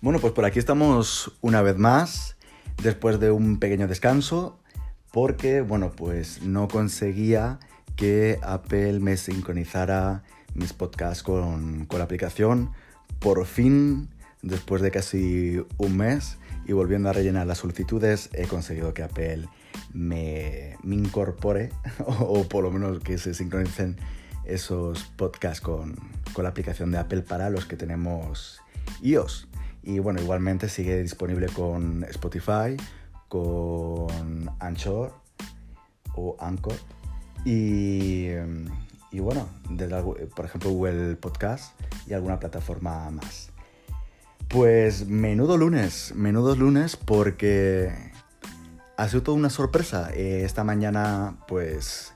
Bueno, pues por aquí estamos una vez más, después de un pequeño descanso, porque, bueno, pues no conseguía que Apple me sincronizara mis podcasts con la aplicación. Por fin, después de casi un mes y volviendo a rellenar las solicitudes, he conseguido que Apple me incorpore, o por lo menos que se sincronicen esos podcasts con la aplicación de Apple para los que tenemos iOS. Y bueno, igualmente sigue disponible con Spotify, con Anchor o Anchor y bueno, por ejemplo Google Podcast y alguna plataforma más. Pues menudo lunes porque ha sido toda una sorpresa. Esta mañana pues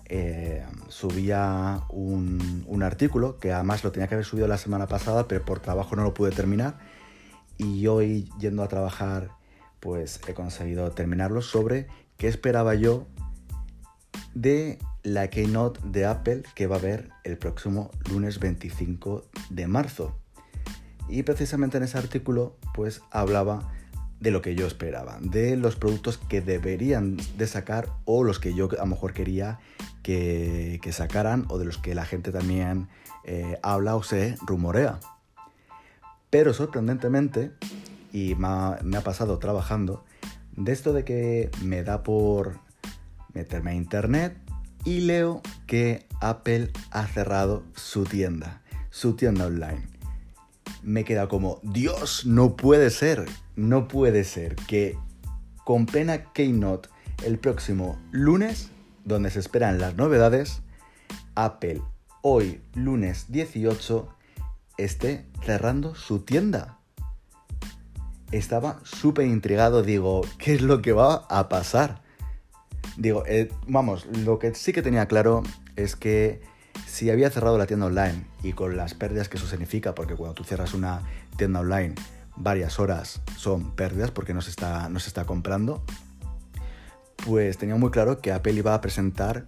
subía un artículo que además lo tenía que haber subido la semana pasada, pero por trabajo no lo pude terminar. Y hoy, yendo a trabajar, pues he conseguido terminarlo sobre qué esperaba yo de la Keynote de Apple que va a haber el próximo lunes 25 de marzo. Y precisamente en ese artículo, pues hablaba de lo que yo esperaba, de los productos que deberían de sacar o los que yo a lo mejor quería que sacaran o de los que la gente también habla o se rumorea. Pero sorprendentemente, y me ha pasado trabajando, de esto de que me da por meterme a internet y leo que Apple ha cerrado su tienda online. Me queda como, Dios, no puede ser que con plena Keynote el próximo lunes, donde se esperan las novedades, Apple hoy, lunes 18, esté cerrando su tienda. Estaba súper intrigado, digo, ¿qué es lo que va a pasar? Digo, lo que sí que tenía claro es que si había cerrado la tienda online y con las pérdidas que eso significa, porque cuando tú cierras una tienda online varias horas son pérdidas porque no se está comprando, pues tenía muy claro que Apple iba a presentar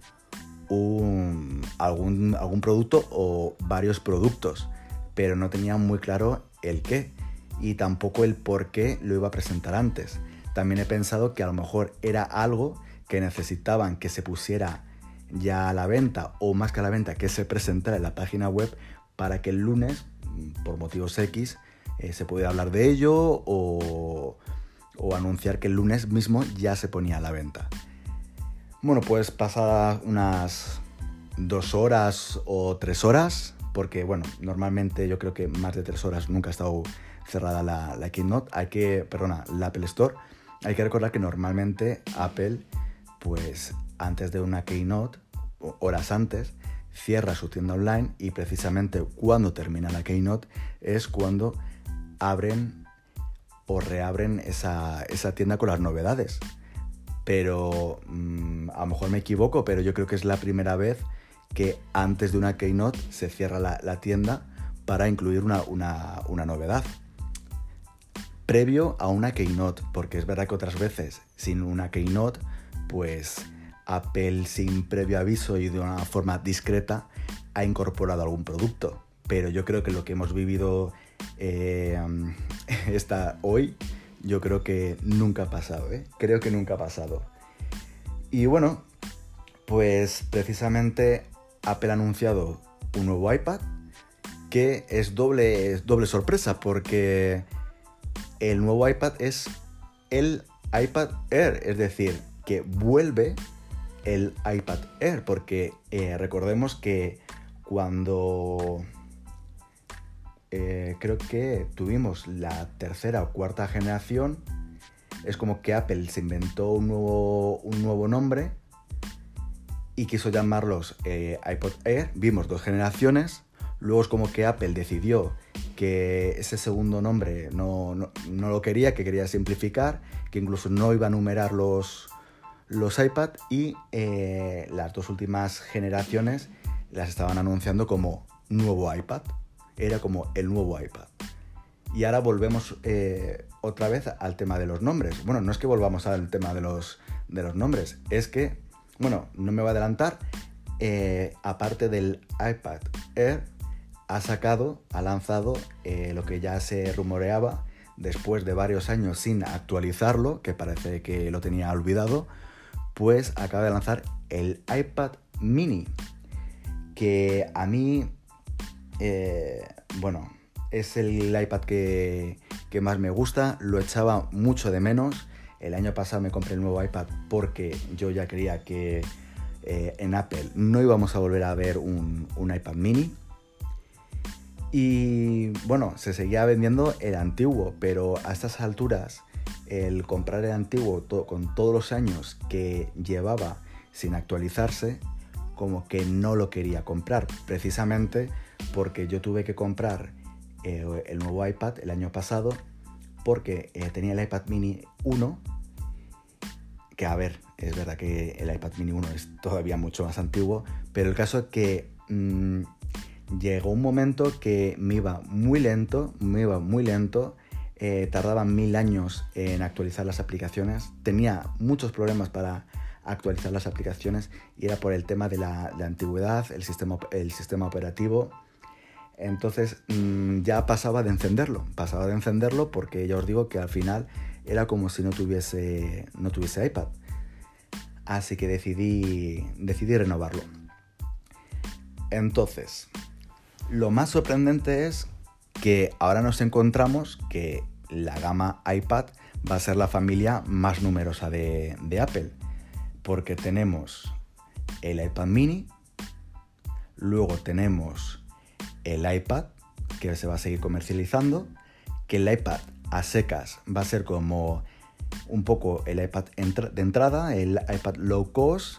algún producto o varios productos, pero no tenía muy claro el qué y tampoco el por qué lo iba a presentar antes. También he pensado que a lo mejor era algo que necesitaban que se pusiera ya a la venta, o más que a la venta, que se presentara en la página web para que el lunes, por motivos X, se pudiera hablar de ello o anunciar que el lunes mismo ya se ponía a la venta. Bueno, pues pasadas unas 2 horas o 3 horas, porque bueno, normalmente yo creo que más de 3 horas nunca ha estado cerrada la Keynote, la Apple Store. Hay que recordar que normalmente Apple, pues antes de una Keynote, horas antes, cierra su tienda online y precisamente cuando termina la Keynote es cuando abren o reabren esa tienda con las novedades. Pero a lo mejor me equivoco, pero yo creo que es la primera vez que antes de una Keynote se cierra la tienda para incluir una novedad previo a una Keynote, porque es verdad que otras veces sin una Keynote pues Apple sin previo aviso y de una forma discreta ha incorporado algún producto, pero yo creo que lo que hemos vivido hoy, yo creo que nunca ha pasado, creo que nunca ha pasado. Y bueno, pues precisamente Apple ha anunciado un nuevo iPad que es doble sorpresa, porque el nuevo iPad es el iPad Air, es decir, que vuelve el iPad Air, porque recordemos que cuando creo que tuvimos la tercera o cuarta generación, es como que Apple se inventó un nuevo nombre y quiso llamarlos iPod Air. Vimos 2 generaciones, luego es como que Apple decidió que ese segundo nombre no lo quería, que quería simplificar, que incluso no iba a numerar los iPad y las 2 últimas generaciones las estaban anunciando como nuevo iPad. Era como el nuevo iPad. Y ahora volvemos otra vez al tema de los nombres. Bueno, no es que volvamos al tema de los nombres, es que, bueno, no me voy a adelantar, aparte del iPad Air, ha lanzado lo que ya se rumoreaba después de varios años sin actualizarlo, que parece que lo tenía olvidado, pues acaba de lanzar el iPad mini, que a mí, es el iPad que más me gusta, lo echaba mucho de menos. El año pasado me compré el nuevo iPad porque yo ya creía que en Apple no íbamos a volver a ver un iPad mini. Y bueno, se seguía vendiendo el antiguo, pero a estas alturas el comprar el antiguo con todos los años que llevaba sin actualizarse, como que no lo quería comprar, precisamente porque yo tuve que comprar el nuevo iPad el año pasado porque tenía el iPad mini 1, que a ver, es verdad que el iPad mini 1 es todavía mucho más antiguo, pero el caso es que llegó un momento que me iba muy lento, tardaba 1000 años en actualizar las aplicaciones, tenía muchos problemas para actualizar las aplicaciones y era por el tema de la antigüedad, el sistema operativo. Entonces ya pasaba de encenderlo porque ya os digo que al final era como si no tuviese iPad. Así que decidí renovarlo. Entonces, lo más sorprendente es que ahora nos encontramos que la gama iPad va a ser la familia más numerosa de Apple, porque tenemos el iPad mini, luego tenemos el iPad, que se va a seguir comercializando, que el iPad a secas va a ser como un poco el iPad de entrada, el iPad low cost,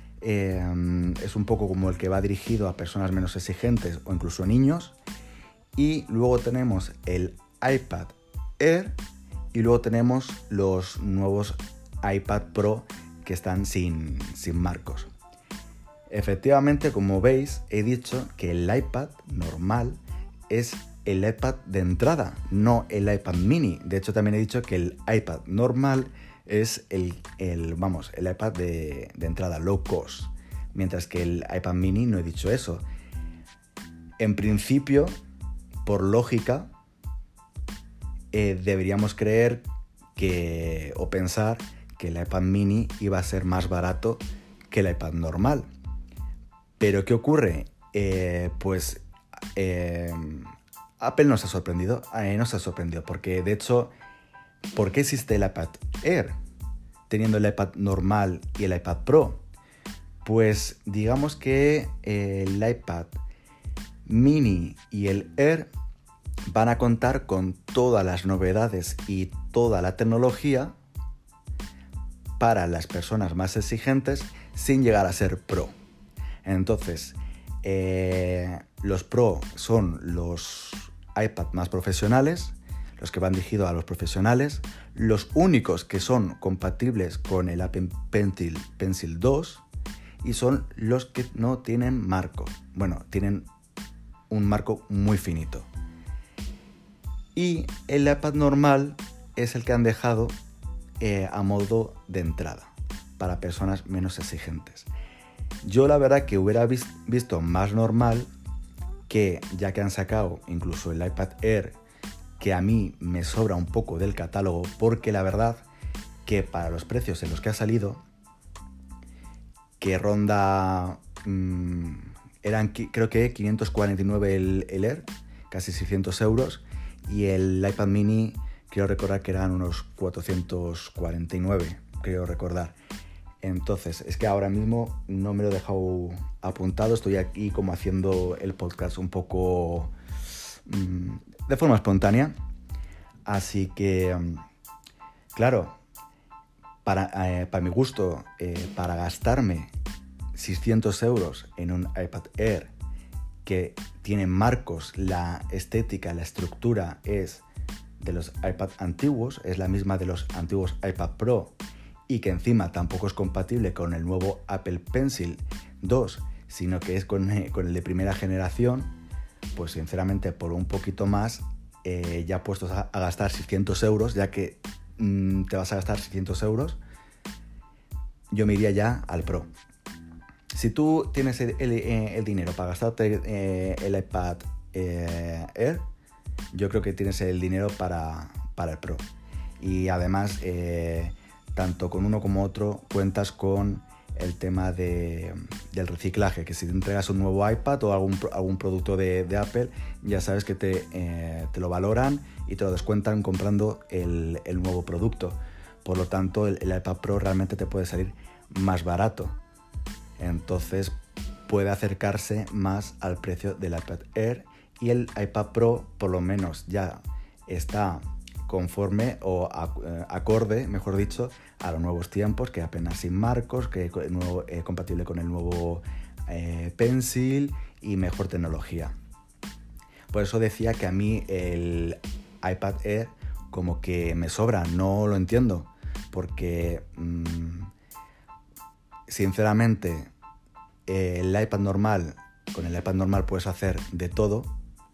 es un poco como el que va dirigido a personas menos exigentes o incluso niños. Y luego tenemos el iPad Air y luego tenemos los nuevos iPad Pro que están sin marcos. Efectivamente, como veis, he dicho que el iPad normal es el iPad de entrada, no el iPad mini. De hecho, también he dicho que el iPad normal es el iPad de entrada, low cost, mientras que el iPad mini no he dicho eso. En principio, por lógica, deberíamos creer o pensar que el iPad mini iba a ser más barato que el iPad normal. Pero ¿qué ocurre? Apple nos ha sorprendido, porque de hecho, ¿por qué existe el iPad Air teniendo el iPad normal y el iPad Pro? Pues digamos que el iPad mini y el Air van a contar con todas las novedades y toda la tecnología para las personas más exigentes sin llegar a ser Pro. Entonces, los Pro son los iPad más profesionales, los que van dirigidos a los profesionales, los únicos que son compatibles con el Apple Pencil 2 y son los que no tienen marco. Bueno, tienen un marco muy finito. Y el iPad normal es el que han dejado a modo de entrada para personas menos exigentes. Yo la verdad que hubiera visto más normal que, ya que han sacado incluso el iPad Air, que a mí me sobra un poco del catálogo, porque la verdad que para los precios en los que ha salido, que ronda, eran creo que 549 el Air, casi 600 euros, y el iPad mini creo recordar que eran unos 449, creo recordar. Entonces, es que ahora mismo no me lo he dejado apuntado, estoy aquí como haciendo el podcast un poco de forma espontánea. Así que, claro, para mi gusto, para gastarme 600 euros en un iPad Air que tiene marcos, la estética, la estructura es de los iPad antiguos, es la misma de los antiguos iPad Pro, y que encima tampoco es compatible con el nuevo Apple Pencil 2, sino que es con el de primera generación, pues sinceramente por un poquito más, ya puestos a gastar 600 euros, ya que te vas a gastar 600 euros, yo me iría ya al Pro. Si tú tienes el dinero para gastarte el iPad Air, yo creo que tienes el dinero para para el Pro. Y además, tanto con uno como otro cuentas con el tema del reciclaje, que si te entregas un nuevo iPad o algún producto de Apple, ya sabes que te lo valoran y te lo descuentan comprando el nuevo producto. Por lo tanto, el iPad Pro realmente te puede salir más barato. Entonces puede acercarse más al precio del iPad Air, y el iPad Pro por lo menos ya está conforme o acorde, mejor dicho, a los nuevos tiempos, que apenas sin marcos, que compatible con el nuevo Pencil y mejor tecnología. Por eso decía que a mí el iPad Air como que me sobra, no lo entiendo, porque sinceramente con el iPad normal puedes hacer de todo,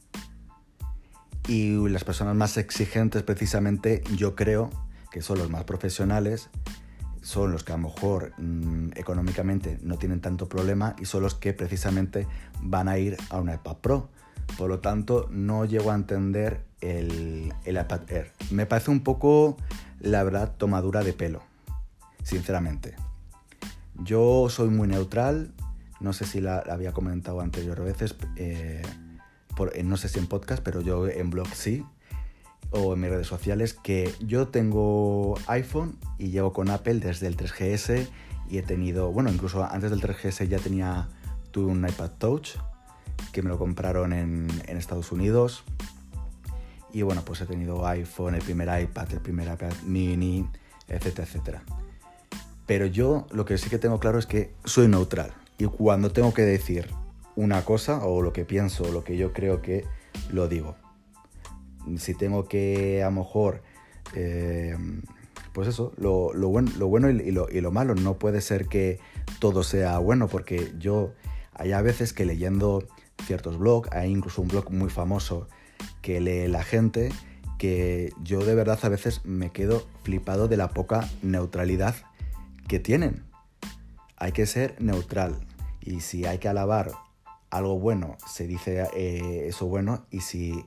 y las personas más exigentes, precisamente, yo creo que son los más profesionales, son los que a lo mejor económicamente no tienen tanto problema, y son los que precisamente van a ir a un iPad Pro. Por lo tanto, no llego a entender el iPad Air. Me parece un poco, la verdad, tomadura de pelo, sinceramente. Yo soy muy neutral, no sé si la había comentado anteriores veces, no sé si en podcast, pero yo en blog sí, o en mis redes sociales, que yo tengo iPhone y llevo con Apple desde el 3GS, y he tenido, bueno, incluso antes del 3GS ya tuve un iPad Touch, que me lo compraron en Estados Unidos, y bueno, pues he tenido iPhone, el primer iPad mini, etcétera, etcétera. Pero yo lo que sí que tengo claro es que soy neutral, y cuando tengo que decir una cosa, o lo que pienso, o lo que yo creo, que lo digo. Si tengo que, a lo mejor, pues eso, lo bueno y lo malo, no puede ser que todo sea bueno, porque hay a veces que leyendo ciertos blogs, hay incluso un blog muy famoso que lee la gente, que yo de verdad a veces me quedo flipado de la poca neutralidad que tienen. Hay que ser neutral, y si hay que alabar algo bueno, se dice eso bueno, y si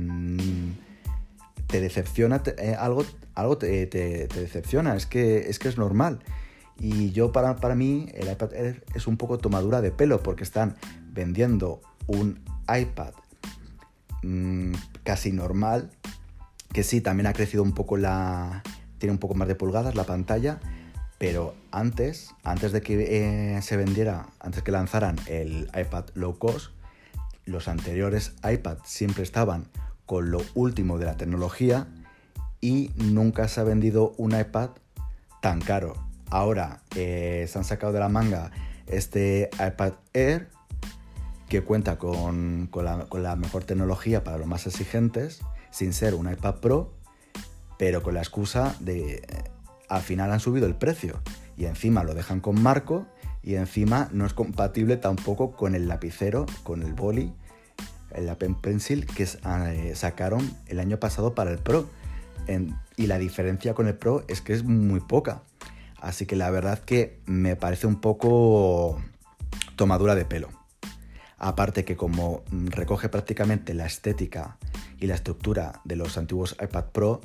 te decepciona algo te decepciona, es que es normal. Y yo para mí el iPad Air es un poco tomadura de pelo, porque están vendiendo un iPad casi normal, que sí, también ha crecido un poco, tiene un poco más de pulgadas la pantalla, pero antes de que se vendiera, antes que lanzaran el iPad low cost, los anteriores iPad siempre estaban con lo último de la tecnología, y nunca se ha vendido un iPad tan caro. Ahora se han sacado de la manga este iPad Air, que cuenta con la mejor tecnología para los más exigentes, sin ser un iPad Pro, pero con la excusa de al final han subido el precio, y encima lo dejan con marco, y encima no es compatible tampoco con el lapicero, con el boli, el Apple Pencil que sacaron el año pasado para el Pro, y la diferencia con el Pro es que es muy poca. Así que la verdad que me parece un poco tomadura de pelo. Aparte que como recoge prácticamente la estética y la estructura de los antiguos iPad Pro,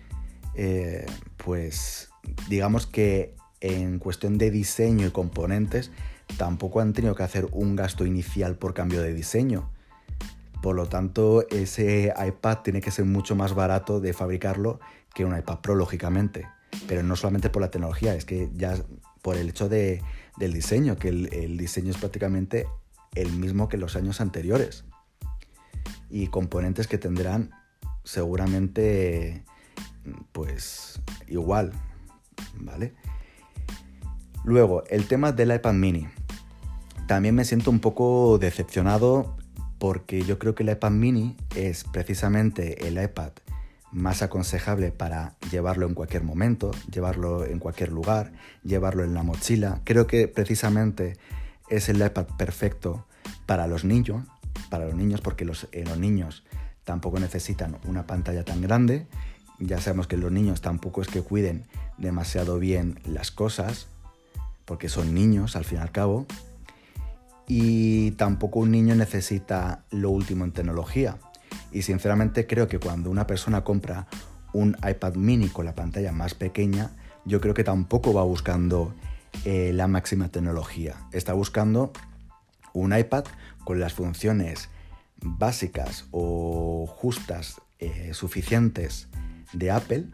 pues digamos que en cuestión de diseño y componentes tampoco han tenido que hacer un gasto inicial por cambio de diseño. Por lo tanto, ese iPad tiene que ser mucho más barato de fabricarlo que un iPad Pro, lógicamente. Pero no solamente por la tecnología, es que ya por el hecho del diseño, que el diseño es prácticamente el mismo que los años anteriores. Y componentes que tendrán seguramente pues igual, ¿vale? Luego, el tema del iPad mini. También me siento un poco decepcionado, porque yo creo que el iPad mini es precisamente el iPad más aconsejable para llevarlo en cualquier momento, llevarlo en cualquier lugar, llevarlo en la mochila. Creo que precisamente es el iPad perfecto para los niños, porque los niños tampoco necesitan una pantalla tan grande. Ya sabemos que los niños tampoco es que cuiden demasiado bien las cosas, porque son niños al fin y al cabo. Y tampoco un niño necesita lo último en tecnología. Y sinceramente creo que cuando una persona compra un iPad mini con la pantalla más pequeña, yo creo que tampoco va buscando la máxima tecnología. Está buscando un iPad con las funciones básicas o justas suficientes de Apple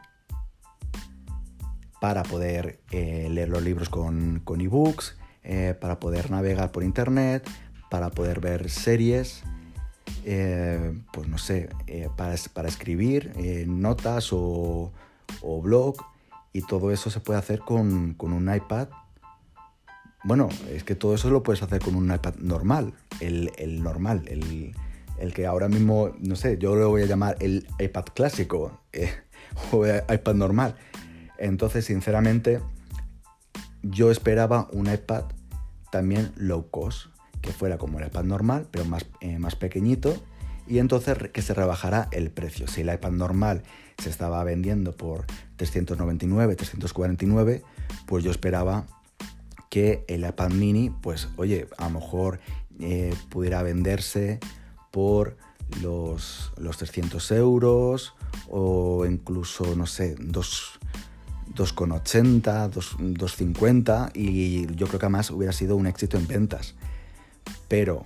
para poder leer los libros con ebooks, para poder navegar por internet, para poder ver series, pues no sé, para escribir notas o blog, y todo eso se puede hacer con un iPad. Bueno, es que todo eso lo puedes hacer con un iPad normal, el normal, el que ahora mismo, no sé, yo lo voy a llamar el iPad clásico o iPad normal. Entonces, sinceramente, yo esperaba un iPad también low cost, que fuera como el iPad normal, pero más pequeñito, y entonces que se rebajara el precio. Si el iPad normal se estaba vendiendo por 399, 349, pues yo esperaba que el iPad mini, pues oye, a lo mejor pudiera venderse por los 300 euros o incluso, no sé, 2,80, 2,50, y yo creo que además hubiera sido un éxito en ventas. Pero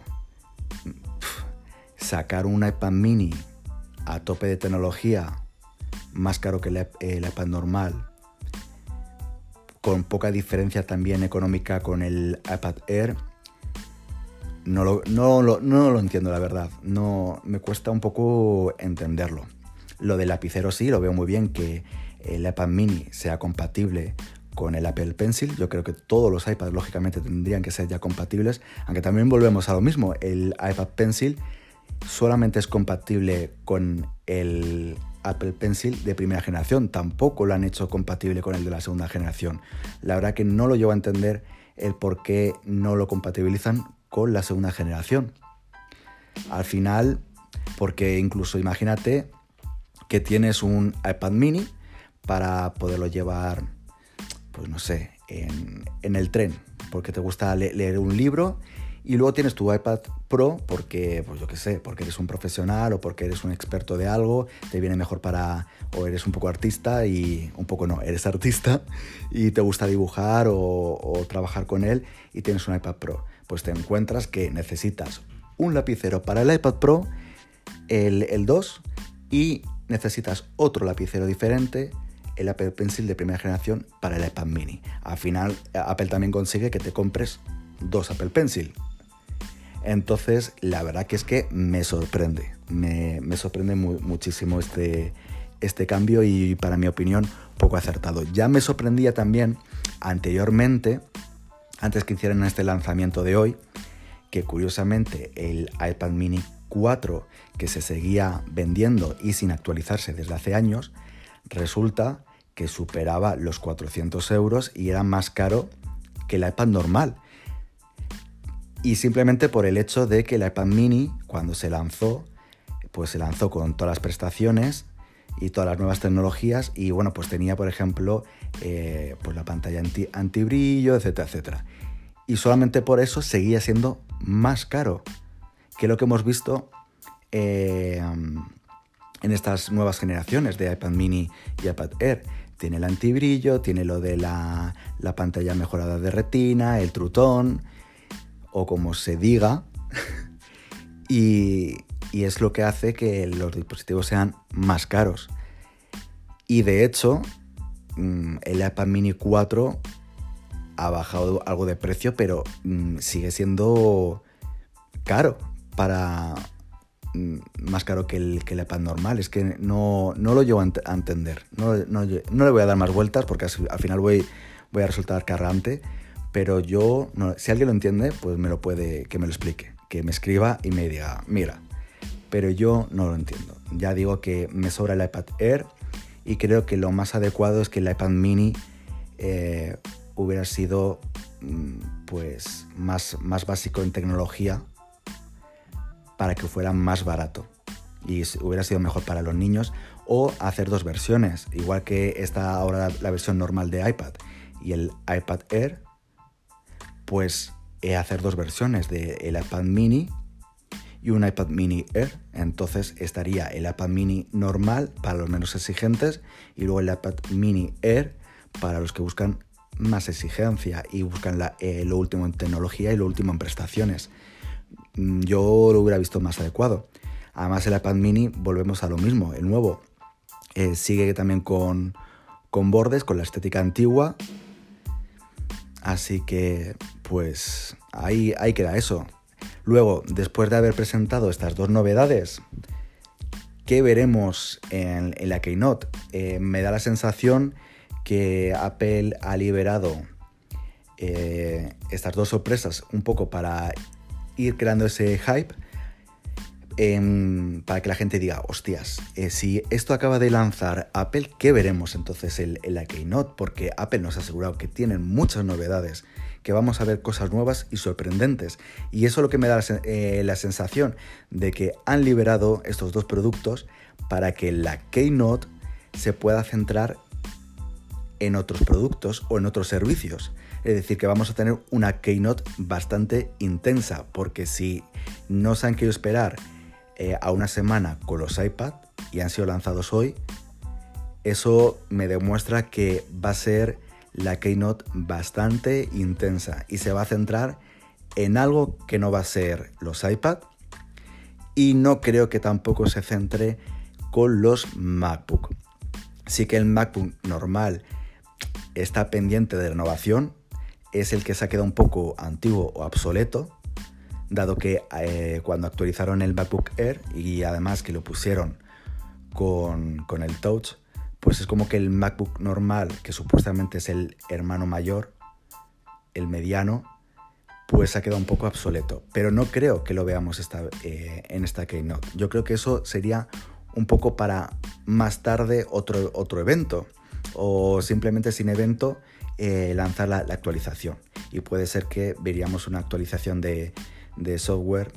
sacar un iPad mini a tope de tecnología, más caro que el iPad normal, con poca diferencia también económica con el iPad Air, no lo entiendo, la verdad. No, me cuesta un poco entenderlo. Lo del lapicero sí, lo veo muy bien, que el iPad mini sea compatible con el Apple Pencil. Yo creo que todos los iPads lógicamente tendrían que ser ya compatibles, aunque también volvemos a lo mismo. El iPad Pencil solamente es compatible con el Apple Pencil de primera generación, tampoco lo han hecho compatible con el de la segunda generación. La verdad que no lo llevo a entender el por qué no lo compatibilizan con la segunda generación. Al final, porque incluso imagínate que tienes un iPad mini para poderlo llevar, pues no sé, en el tren, porque te gusta leer un libro, y luego tienes tu iPad Pro porque, pues yo qué sé, porque eres un profesional o porque eres un experto de algo, te viene mejor o eres un poco artista y un poco no, eres artista y te gusta dibujar o trabajar con él y tienes un iPad Pro. Pues te encuentras que necesitas un lapicero para el iPad Pro, el 2, y necesitas otro lapicero diferente, el Apple Pencil de primera generación, para el iPad mini. Al final, Apple también consigue que te compres 2 Apple Pencil. Entonces, la verdad que es que me sorprende. Me sorprende muchísimo este cambio, y para mi opinión, poco acertado. Ya me sorprendía también anteriormente, antes que hicieran este lanzamiento de hoy, que curiosamente el iPad mini 4, que se seguía vendiendo y sin actualizarse desde hace años, resulta que superaba los 400 euros y era más caro que el iPad normal. Y simplemente por el hecho de que el iPad mini, cuando se lanzó, pues se lanzó con todas las prestaciones y todas las nuevas tecnologías, y bueno, pues tenía, por ejemplo, pues la pantalla antibrillo, etcétera, etcétera. Y solamente por eso seguía siendo más caro que lo que hemos visto en estas nuevas generaciones de iPad mini y iPad Air. Tiene el antibrillo, tiene lo de la pantalla mejorada de retina, el True Tone, o como se diga, y es lo que hace que los dispositivos sean más caros. Y de hecho, el iPad mini 4 ha bajado algo de precio, pero sigue siendo caro, más caro que el iPad normal. Es que no lo llevo a entender. No le voy a dar más vueltas porque al final voy a resultar cargante. Pero yo, si alguien lo entiende, pues que me lo explique, que me escriba y me diga, mira, pero yo no lo entiendo. Ya digo que me sobra el iPad Air, y creo que lo más adecuado es que el iPad mini hubiera sido pues más básico en tecnología, para que fuera más barato y hubiera sido mejor para los niños, o hacer 2 versiones, igual que está ahora la versión normal de iPad y el iPad Air, pues hacer 2 versiones del iPad mini, y un iPad mini Air. Entonces estaría el iPad mini normal para los menos exigentes y luego el iPad mini Air para los que buscan más exigencia y buscan lo último en tecnología y lo último en prestaciones. Yo lo hubiera visto más adecuado. Además el iPad mini, volvemos a lo mismo, el nuevo sigue también con bordes, con la estética antigua. Así que pues ahí queda eso. Luego, después de haber presentado estas dos novedades, ¿qué veremos en la Keynote? Me da la sensación que Apple ha liberado estas dos sorpresas un poco para ir creando ese hype, para que la gente diga, hostias, si esto acaba de lanzar Apple, ¿qué veremos entonces en la Keynote? Porque Apple nos ha asegurado que tienen muchas novedades, que vamos a ver cosas nuevas y sorprendentes. Y eso es lo que me da la sensación de que han liberado estos dos productos para que la Keynote se pueda centrar en otros productos o en otros servicios. Es decir, que vamos a tener una Keynote bastante intensa, porque si no se han querido esperar a una semana con los iPad y han sido lanzados hoy, eso me demuestra que va a ser la Keynote bastante intensa y se va a centrar en algo que no va a ser los iPad, y no creo que tampoco se centre con los MacBook. Sí que el MacBook normal está pendiente de renovación, es el que se ha quedado un poco antiguo o obsoleto, dado que cuando actualizaron el MacBook Air y además que lo pusieron con el Touch, pues es como que el MacBook normal, que supuestamente es el hermano mayor, el mediano, pues se ha quedado un poco obsoleto. Pero no creo que lo veamos en esta Keynote. Yo creo que eso sería un poco para más tarde otro evento, o simplemente sin evento lanzar la actualización. Y puede ser que veríamos una actualización de software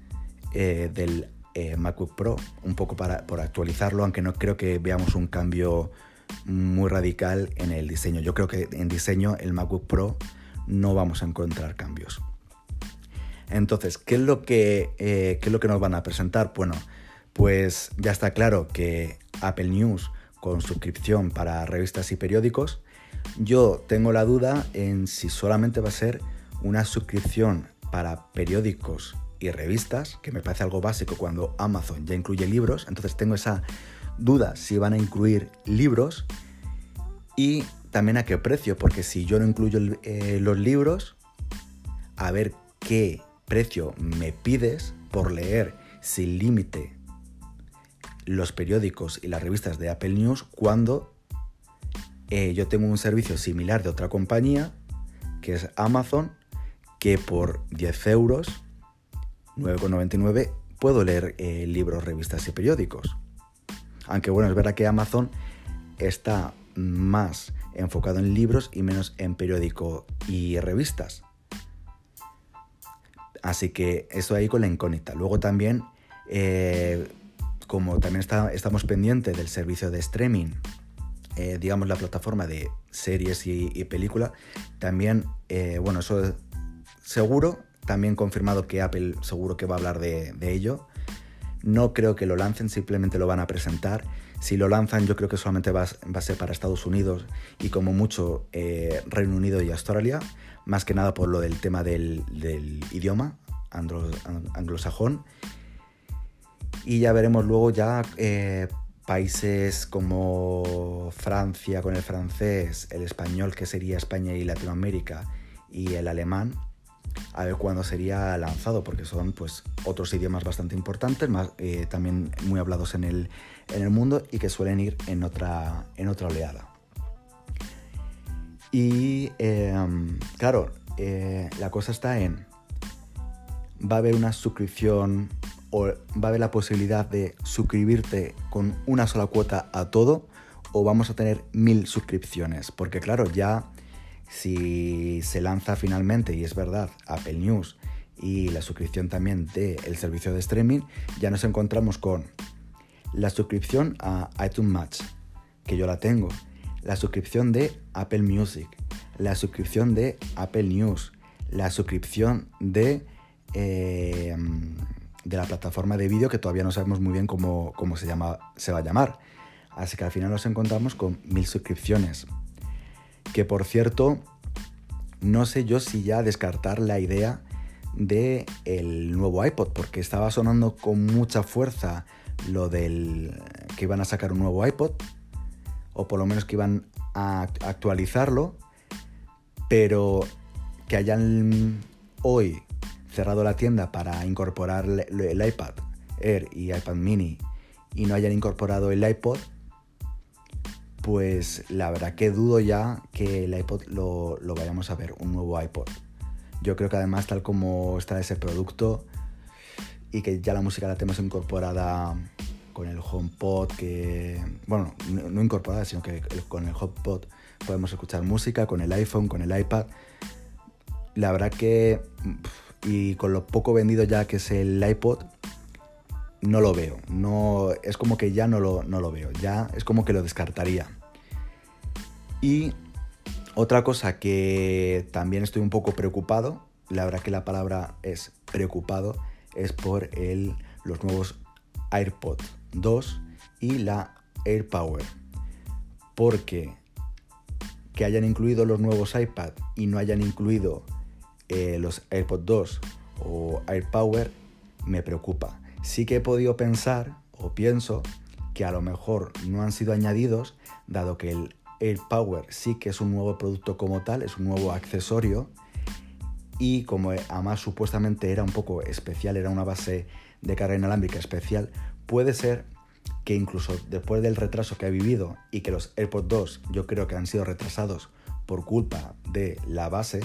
del MacBook Pro, un poco por actualizarlo, aunque no creo que veamos un cambio muy radical en el diseño. Yo creo que en diseño el MacBook Pro no vamos a encontrar cambios. Entonces, ¿qué es lo que nos van a presentar? Bueno, pues ya está claro que Apple News con suscripción para revistas y periódicos. Yo tengo la duda en si solamente va a ser una suscripción para periódicos y revistas, que me parece algo básico cuando Amazon ya incluye libros. Entonces tengo esa duda si van a incluir libros y también a qué precio, porque si yo no incluyo los libros, a ver qué precio me pides por leer sin límite los periódicos y las revistas de Apple News cuando yo tengo un servicio similar de otra compañía, que es Amazon, que por 10 euros, 9,99, puedo leer libros, revistas y periódicos. Aunque bueno, es verdad que Amazon está más enfocado en libros y menos en periódico y revistas. Así que eso ahí con la incógnita. Luego también, como también estamos pendientes del servicio de streaming, digamos la plataforma de series y película, también, bueno, eso seguro, también confirmado que Apple seguro que va a hablar de ello. No creo que lo lancen, simplemente lo van a presentar. Si lo lanzan, yo creo que solamente va a ser para Estados Unidos y como mucho Reino Unido y Australia, más que nada por lo del tema del idioma anglosajón. Y ya veremos luego ya países como Francia con el francés, el español, que sería España y Latinoamérica, y el alemán, a ver cuándo sería lanzado, porque son pues otros idiomas bastante importantes, más, también muy hablados en el mundo y que suelen ir en otra oleada. Y claro, la cosa está en, ¿va a haber una suscripción o va a haber la posibilidad de suscribirte con una sola cuota a todo, o vamos a tener 1000 suscripciones? Porque claro, ya si se lanza finalmente, y es verdad, Apple News y la suscripción también del servicio de streaming, ya nos encontramos con la suscripción a iTunes Match, que yo la tengo, la suscripción de Apple Music, la suscripción de Apple News, la suscripción de la plataforma de vídeo, que todavía no sabemos muy bien cómo se va a llamar. Así que al final nos encontramos con 1000 suscripciones. Que por cierto, no sé yo si ya descartar la idea del nuevo iPod, porque estaba sonando con mucha fuerza lo del que iban a sacar un nuevo iPod, o por lo menos que iban a actualizarlo, pero que hayan hoy cerrado la tienda para incorporar el iPad Air y iPad Mini y no hayan incorporado el iPod, pues la verdad que dudo ya que el iPod lo vayamos a ver, un nuevo iPod. Yo creo que además, tal como está ese producto y que ya la música la tenemos incorporada con el HomePod, que, bueno, no incorporada, sino que con el HomePod podemos escuchar música, con el iPhone, con el iPad. La verdad que, y con lo poco vendido ya que es el iPod, no lo veo. No, es como que ya no lo veo, ya es como que lo descartaría. Y otra cosa que también estoy un poco preocupado, la verdad que la palabra es preocupado, es por los nuevos AirPods 2 y la AirPower. Porque que hayan incluido los nuevos iPad y no hayan incluido los AirPods 2 o AirPower me preocupa. Sí que he podido pensar, o pienso, que a lo mejor no han sido añadidos, dado que el AirPower sí que es un nuevo producto como tal, es un nuevo accesorio, y como además supuestamente era un poco especial, era una base de carga inalámbrica especial, puede ser que incluso después del retraso que ha vivido y que los AirPods 2 yo creo que han sido retrasados por culpa de la base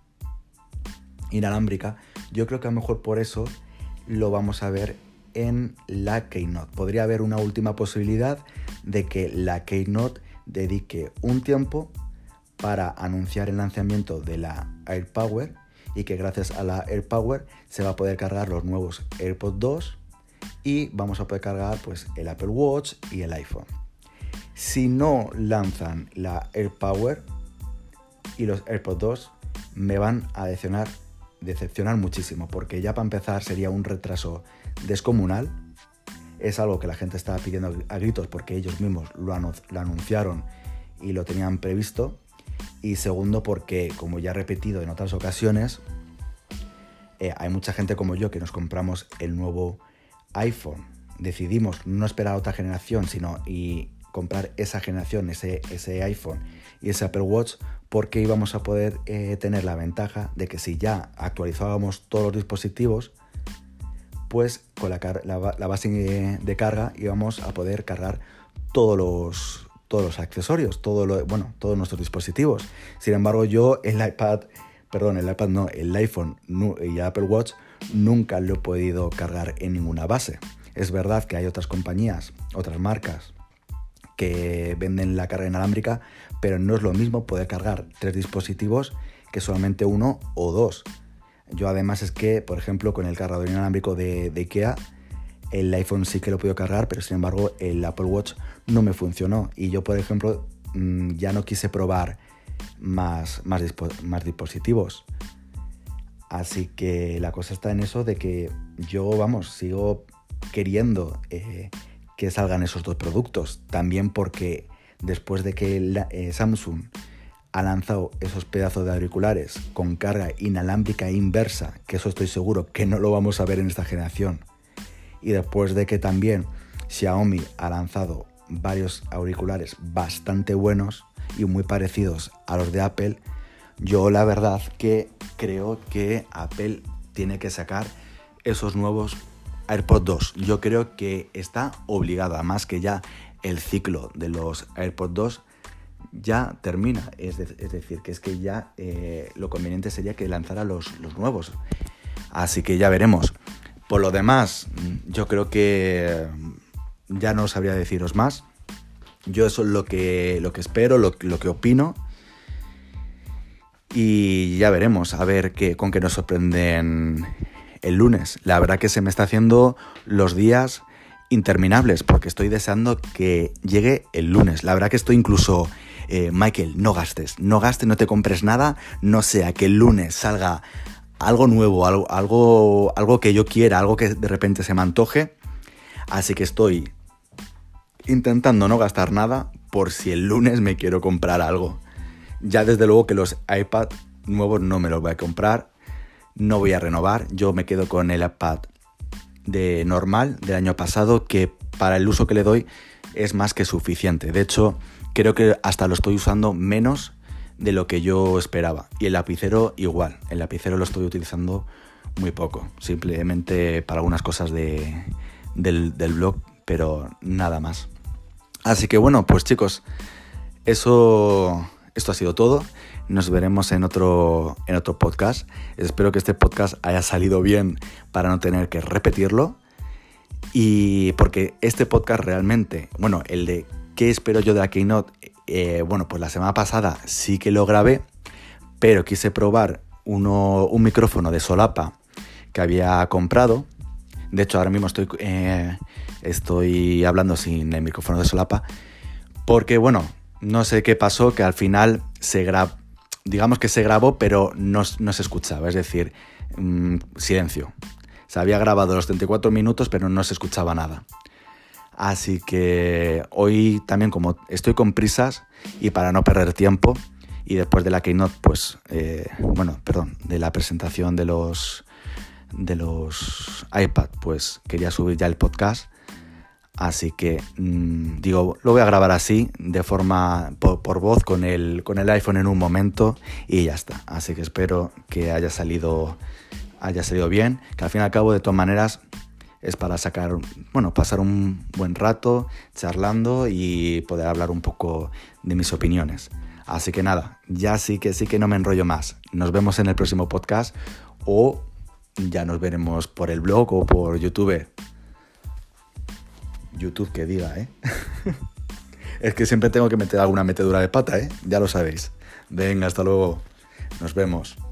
inalámbrica, yo creo que a lo mejor por eso lo vamos a ver en la Keynote. Podría haber una última posibilidad de que la Keynote dedique un tiempo para anunciar el lanzamiento de la AirPower y que gracias a la AirPower se va a poder cargar los nuevos AirPods 2 y vamos a poder cargar pues el Apple Watch y el iPhone. Si no lanzan la AirPower y los AirPods 2, me van a decepcionar muchísimo, porque ya para empezar sería un retraso descomunal. Es algo que la gente estaba pidiendo a gritos porque ellos mismos lo anunciaron y lo tenían previsto. Y segundo, porque, como ya he repetido en otras ocasiones, hay mucha gente como yo que nos compramos el nuevo iPhone. Decidimos no esperar a otra generación, sino y comprar esa generación, ese iPhone y ese Apple Watch, porque íbamos a poder tener la ventaja de que si ya actualizábamos todos los dispositivos, pues con la base de carga íbamos a poder cargar todos los accesorios, todos nuestros dispositivos. Sin embargo, yo el iPhone y el Apple Watch nunca lo he podido cargar en ninguna base. Es verdad que hay otras compañías, otras marcas que venden la carga inalámbrica, pero no es lo mismo poder cargar 3 dispositivos que solamente 1 o 2. Yo además es que, por ejemplo, con el cargador inalámbrico de IKEA, el iPhone sí que lo he podido cargar, pero sin embargo el Apple Watch no me funcionó. Y yo, por ejemplo, ya no quise probar más dispositivos. Así que la cosa está en eso de que yo, sigo queriendo que salgan esos 2 productos. También porque después de que Samsung ha lanzado esos pedazos de auriculares con carga inalámbrica inversa, que eso estoy seguro que no lo vamos a ver en esta generación, y después de que también Xiaomi ha lanzado varios auriculares bastante buenos y muy parecidos a los de Apple, yo la verdad que creo que Apple tiene que sacar esos nuevos AirPods 2. Yo creo que está obligada, más que ya el ciclo de los AirPods 2 ya termina, es decir, que es que ya lo conveniente sería que lanzara los nuevos. Así que ya veremos. Por lo demás, yo creo que ya no sabría deciros más. Yo eso es lo que espero, lo que opino. Y ya veremos, a ver con qué nos sorprenden el lunes. La verdad que se me está haciendo los días interminables, porque estoy deseando que llegue el lunes. La verdad que estoy incluso... Michael, no gastes, no te compres nada, no sea que el lunes salga algo nuevo, algo que yo quiera, algo que de repente se me antoje. Así que estoy intentando no gastar nada por si el lunes me quiero comprar algo. Ya desde luego que los iPad nuevos no me los voy a comprar, no voy a renovar. Yo me quedo con el iPad de normal del año pasado, que para el uso que le doy es más que suficiente. De hecho, creo que hasta lo estoy usando menos de lo que yo esperaba. Y el lapicero igual. El lapicero lo estoy utilizando muy poco. Simplemente para algunas cosas del blog, pero nada más. Así que bueno, pues chicos, esto ha sido todo. Nos veremos en otro podcast. Espero que este podcast haya salido bien para no tener que repetirlo. Y porque este podcast realmente, bueno, el de ¿qué espero yo de la Keynote? Pues la semana pasada sí que lo grabé, pero quise probar un micrófono de solapa que había comprado. De hecho, ahora mismo estoy hablando sin el micrófono de solapa, porque bueno, no sé qué pasó, que al final digamos que se grabó, pero no se escuchaba, es decir, silencio. Se había grabado los 34 minutos, pero no se escuchaba nada. Así que hoy también, como estoy con prisas y para no perder tiempo, y después de la Keynote, de la presentación de los iPad, pues quería subir ya el podcast. Así que lo voy a grabar así, de forma por voz, con el iPhone en un momento, y ya está. Así que espero que haya salido bien, que al fin y al cabo, de todas maneras, es para pasar un buen rato charlando y poder hablar un poco de mis opiniones. Así que nada, ya sí que no me enrollo más. Nos vemos en el próximo podcast, o ya nos veremos por el blog o por YouTube. YouTube que diga, Es que siempre tengo que meter alguna metedura de pata, ya lo sabéis. Venga, hasta luego. Nos vemos.